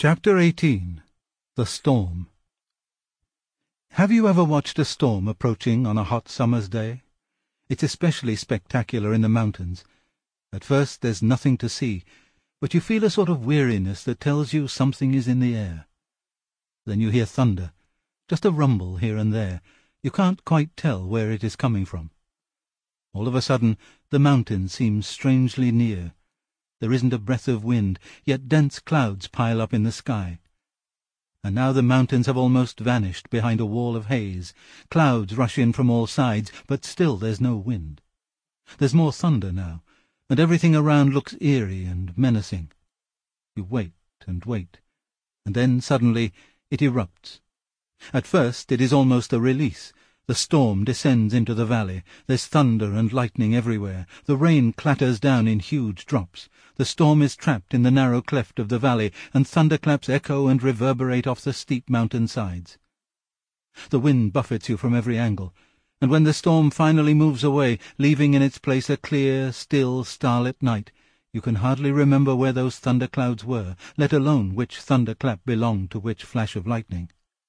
Chapter 18. The Storm. Have you ever watched a storm approaching on a hot summer's day? It's especially spectacular in the mountains. At first there's nothing to see, but you feel a sort of weariness that tells you something is in the air. Then you hear thunder, just a rumble here and there. You can't quite tell where it is coming from. All of a sudden the mountain seems strangely near. There isn't a breath of wind, yet dense clouds pile up in the sky. And now the mountains have almost vanished behind a wall of haze. Clouds rush in from all sides, but still there's no wind. There's more thunder now, and everything around looks eerie and menacing. You wait, and then suddenly it erupts. At first it is almost a release. The storm descends into the valley. There's thunder and lightning everywhere. The rain clatters down in huge drops. The storm is trapped in the narrow cleft of the valley, and thunderclaps echo and reverberate off the steep mountain sides. The wind buffets you from every angle, and when the storm finally moves away, leaving in its place a clear, still, starlit night, you can hardly remember where those thunderclouds were, let alone which thunderclap belonged to which flash of lightning.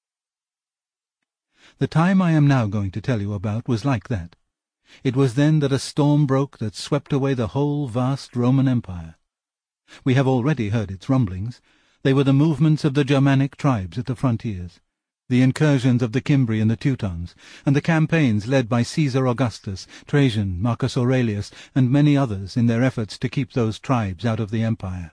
The time I am now going to tell you about was like that. It was then that a storm broke that swept away the whole vast Roman Empire. We have already heard its rumblings. They were the movements of the Germanic tribes at the frontiers, the incursions of the Cimbri and the Teutons, and the campaigns led by Caesar Augustus, Trajan, Marcus Aurelius, and many others in their efforts to keep those tribes out of the empire.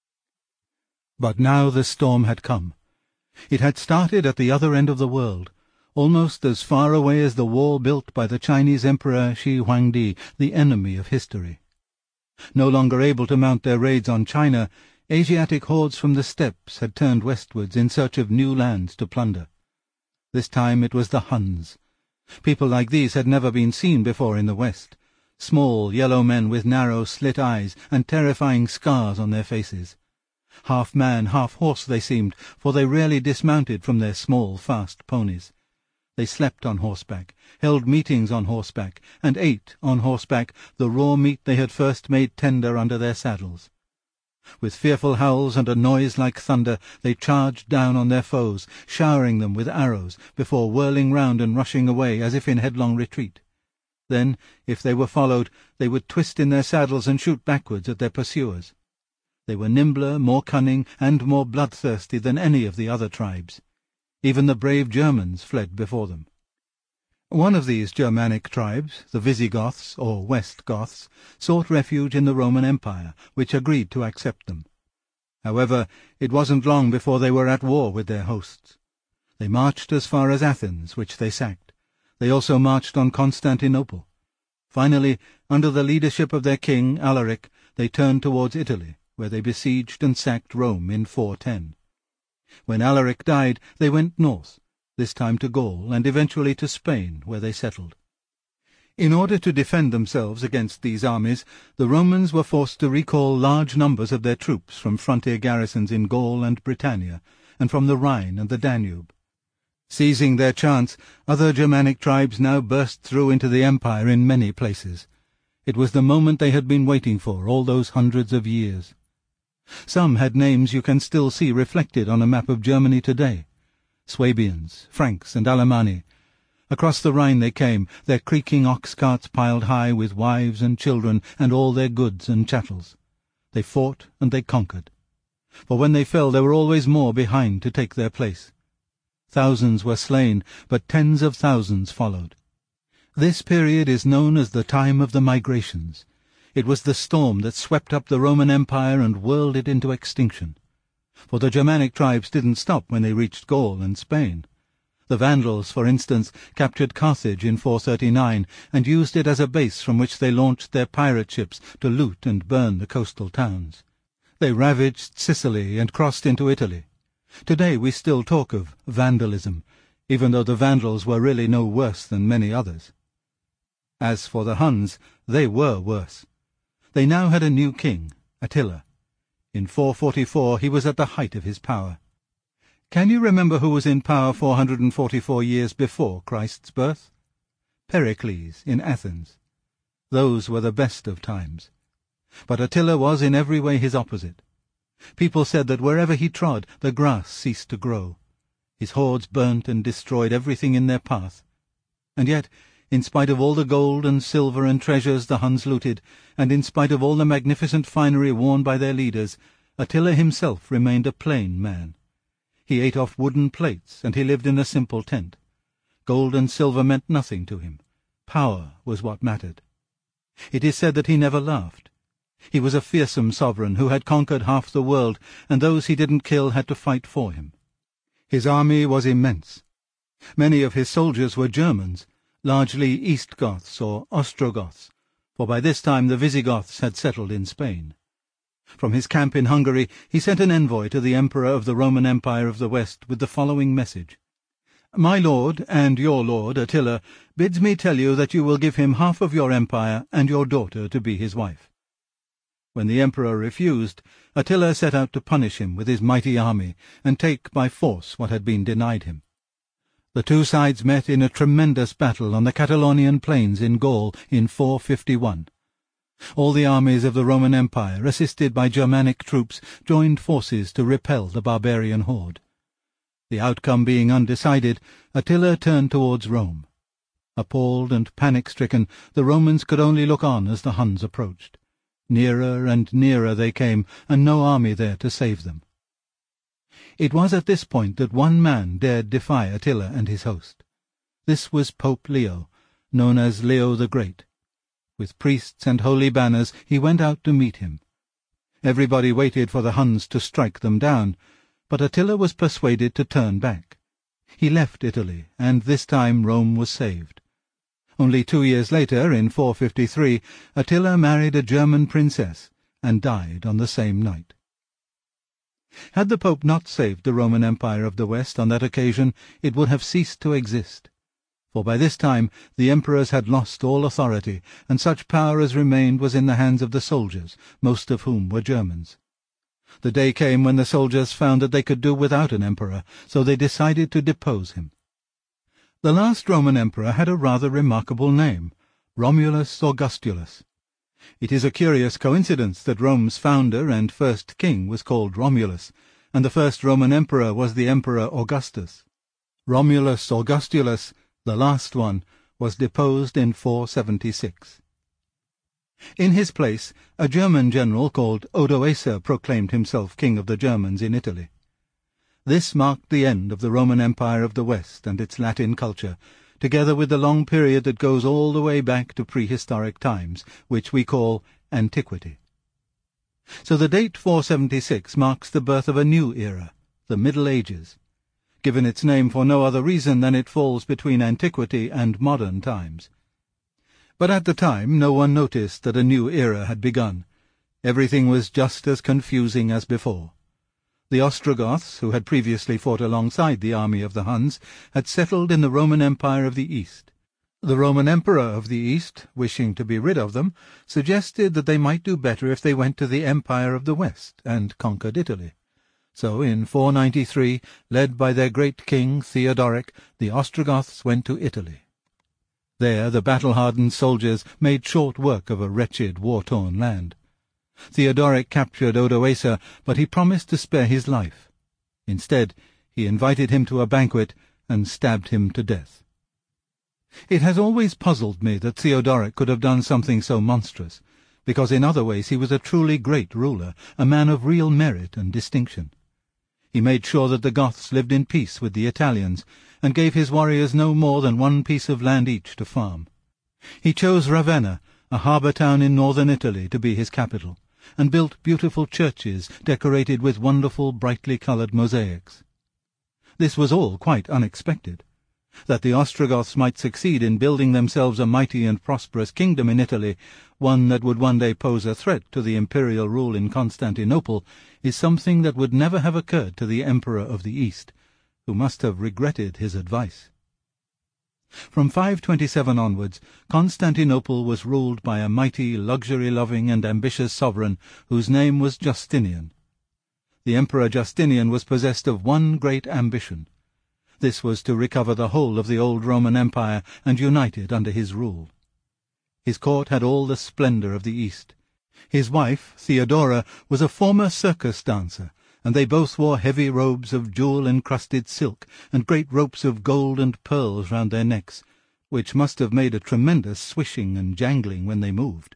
But now the storm had come. It had started at the other end of the world, almost as far away as the wall built by the Chinese Emperor Shi Huangdi, the enemy of history. No longer able to mount their raids on China, Asiatic hordes from the steppes had turned westwards in search of new lands to plunder. This time it was the Huns. People like these had never been seen before in the West. Small, yellow men with narrow, slit eyes and terrifying scars on their faces. Half man, half horse they seemed, for they rarely dismounted from their small, fast ponies. They slept on horseback, held meetings on horseback, and ate, on horseback, the raw meat they had first made tender under their saddles. With fearful howls and a noise like thunder, they charged down on their foes, showering them with arrows, before whirling round and rushing away as if in headlong retreat. Then, if they were followed, they would twist in their saddles and shoot backwards at their pursuers. They were nimbler, more cunning, and more bloodthirsty than any of the other tribes. Even the brave Germans fled before them. One of these Germanic tribes, the Visigoths, or West Goths, sought refuge in the Roman Empire, which agreed to accept them. However, it wasn't long before they were at war with their hosts. They marched as far as Athens, which they sacked. They also marched on Constantinople. Finally, under the leadership of their king, Alaric, they turned towards Italy, where they besieged and sacked Rome in 410. When Alaric died, they went north, this time to Gaul, and eventually to Spain, where they settled. In order to defend themselves against these armies, the Romans were forced to recall large numbers of their troops from frontier garrisons in Gaul and Britannia, and from the Rhine and the Danube. Seizing their chance, other Germanic tribes now burst through into the empire in many places. It was the moment they had been waiting for all those hundreds of years. Some had names you can still see reflected on a map of Germany today. Swabians, Franks, and Alemanni. Across the Rhine they came, their creaking ox carts piled high with wives and children and all their goods and chattels. They fought and they conquered. For when they fell there were always more behind to take their place. Thousands were slain, but tens of thousands followed. This period is known as the time of the migrations. It was the storm that swept up the Roman Empire and whirled it into extinction. For the Germanic tribes didn't stop when they reached Gaul and Spain. The Vandals, for instance, captured Carthage in 439 and used it as a base from which they launched their pirate ships to loot and burn the coastal towns. They ravaged Sicily and crossed into Italy. Today we still talk of vandalism, even though the Vandals were really no worse than many others. As for the Huns, they were worse. They now had a new king, Attila. In 444 he was at the height of his power. Can you remember who was in power 444 years before Christ's birth? Pericles in Athens. Those were the best of times. But Attila was in every way his opposite. People said that wherever he trod, the grass ceased to grow. His hordes burnt and destroyed everything in their path. And yet, in spite of all the gold and silver and treasures the Huns looted, and in spite of all the magnificent finery worn by their leaders, Attila himself remained a plain man. He ate off wooden plates, and he lived in a simple tent. Gold and silver meant nothing to him. Power was what mattered. It is said that he never laughed. He was a fearsome sovereign who had conquered half the world, and those he didn't kill had to fight for him. His army was immense. Many of his soldiers were Germans, largely East Goths or Ostrogoths, for by this time the Visigoths had settled in Spain. From his camp in Hungary he sent an envoy to the Emperor of the Roman Empire of the West with the following message. "My lord, and your lord, Attila, bids me tell you that you will give him half of your empire and your daughter to be his wife." When the emperor refused, Attila set out to punish him with his mighty army and take by force what had been denied him. The two sides met in a tremendous battle on the Catalonian plains in Gaul in 451. All the armies of the Roman Empire, assisted by Germanic troops, joined forces to repel the barbarian horde. The outcome being undecided, Attila turned towards Rome. Appalled and panic-stricken, the Romans could only look on as the Huns approached. Nearer and nearer they came, and no army there to save them. It was at this point that one man dared defy Attila and his host. This was Pope Leo, known as Leo the Great. With priests and holy banners he went out to meet him. Everybody waited for the Huns to strike them down, but Attila was persuaded to turn back. He left Italy, and this time Rome was saved. Only 2 years later, in 453, Attila married a German princess and died on the same night. Had the Pope not saved the Roman Empire of the West on that occasion, it would have ceased to exist. For by this time the emperors had lost all authority, and such power as remained was in the hands of the soldiers, most of whom were Germans. The day came when the soldiers found that they could do without an emperor, so they decided to depose him. The last Roman emperor had a rather remarkable name, Romulus Augustulus. It is a curious coincidence that Rome's founder and first king was called Romulus, and the first Roman emperor was the Emperor Augustus. Romulus Augustulus, the last one, was deposed in 476. In his place, a German general called Odoacer proclaimed himself king of the Germans in Italy. This marked the end of the Roman Empire of the West and its Latin culture, together with the long period that goes all the way back to prehistoric times, which we call antiquity. So the date 476 marks the birth of a new era, the Middle Ages, given its name for no other reason than it falls between antiquity and modern times. But at the time no one noticed that a new era had begun. Everything was just as confusing as before. The Ostrogoths, who had previously fought alongside the army of the Huns, had settled in the Roman Empire of the East. The Roman Emperor of the East, wishing to be rid of them, suggested that they might do better if they went to the Empire of the West and conquered Italy. So in 493, led by their great king Theodoric, the Ostrogoths went to Italy. There the battle-hardened soldiers made short work of a wretched, war-torn land. Theodoric captured Odoacer, but he promised to spare his life. Instead, he invited him to a banquet and stabbed him to death. It has always puzzled me that Theodoric could have done something so monstrous, because in other ways he was a truly great ruler, a man of real merit and distinction. He made sure that the Goths lived in peace with the Italians, and gave his warriors no more than one piece of land each to farm. He chose Ravenna, a harbour town in northern Italy, to be his capital, and built beautiful churches decorated with wonderful brightly coloured mosaics. This was all quite unexpected. That the Ostrogoths might succeed in building themselves a mighty and prosperous kingdom in Italy, one that would one day pose a threat to the imperial rule in Constantinople, is something that would never have occurred to the Emperor of the East, who must have regretted his advice. From 527 onwards, Constantinople was ruled by a mighty, luxury-loving and ambitious sovereign whose name was Justinian. The Emperor Justinian was possessed of one great ambition. This was to recover the whole of the old Roman Empire and unite it under his rule. His court had all the splendour of the East. His wife, Theodora, was a former circus dancer, and they both wore heavy robes of jewel-encrusted silk and great ropes of gold and pearls round their necks, which must have made a tremendous swishing and jangling when they moved.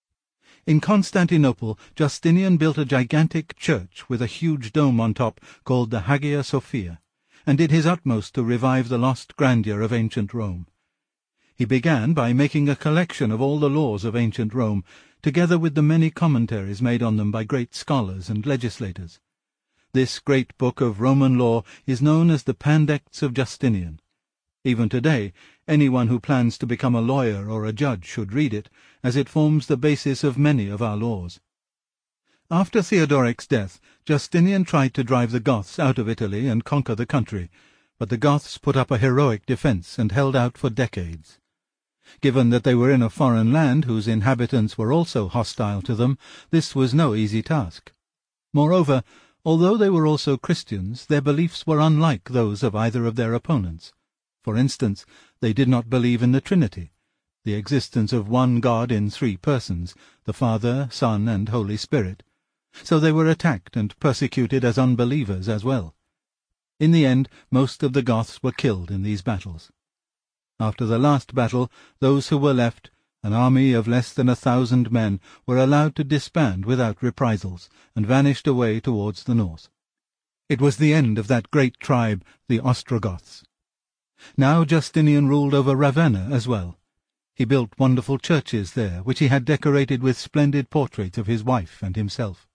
In Constantinople, Justinian built a gigantic church with a huge dome on top called the Hagia Sophia, and did his utmost to revive the lost grandeur of ancient Rome. He began by making a collection of all the laws of ancient Rome, together with the many commentaries made on them by great scholars and legislators. This great book of Roman law is known as the Pandects of Justinian. Even today, anyone who plans to become a lawyer or a judge should read it, as it forms the basis of many of our laws. After Theodoric's death, Justinian tried to drive the Goths out of Italy and conquer the country, but the Goths put up a heroic defence and held out for decades. Given that they were in a foreign land whose inhabitants were also hostile to them, this was no easy task. Moreover, although they were also Christians, their beliefs were unlike those of either of their opponents. For instance, they did not believe in the Trinity, the existence of one God in 3 persons, the Father, Son, and Holy Spirit. So they were attacked and persecuted as unbelievers as well. In the end, most of the Goths were killed in these battles. After the last battle, those who were left, an army of less than 1,000 men, were allowed to disband without reprisals, and vanished away towards the north. It was the end of that great tribe, the Ostrogoths. Now Justinian ruled over Ravenna as well. He built wonderful churches there, which he had decorated with splendid portraits of his wife and himself.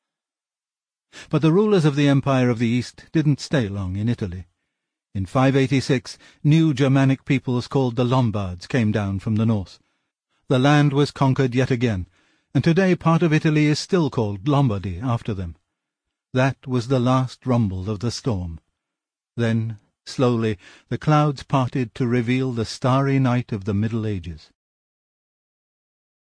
But the rulers of the Empire of the East didn't stay long in Italy. In 586, new Germanic peoples called the Lombards came down from the north. The land was conquered yet again, and today part of Italy is still called Lombardy after them. That was the last rumble of the storm. Then, slowly, the clouds parted to reveal the starry night of the Middle Ages.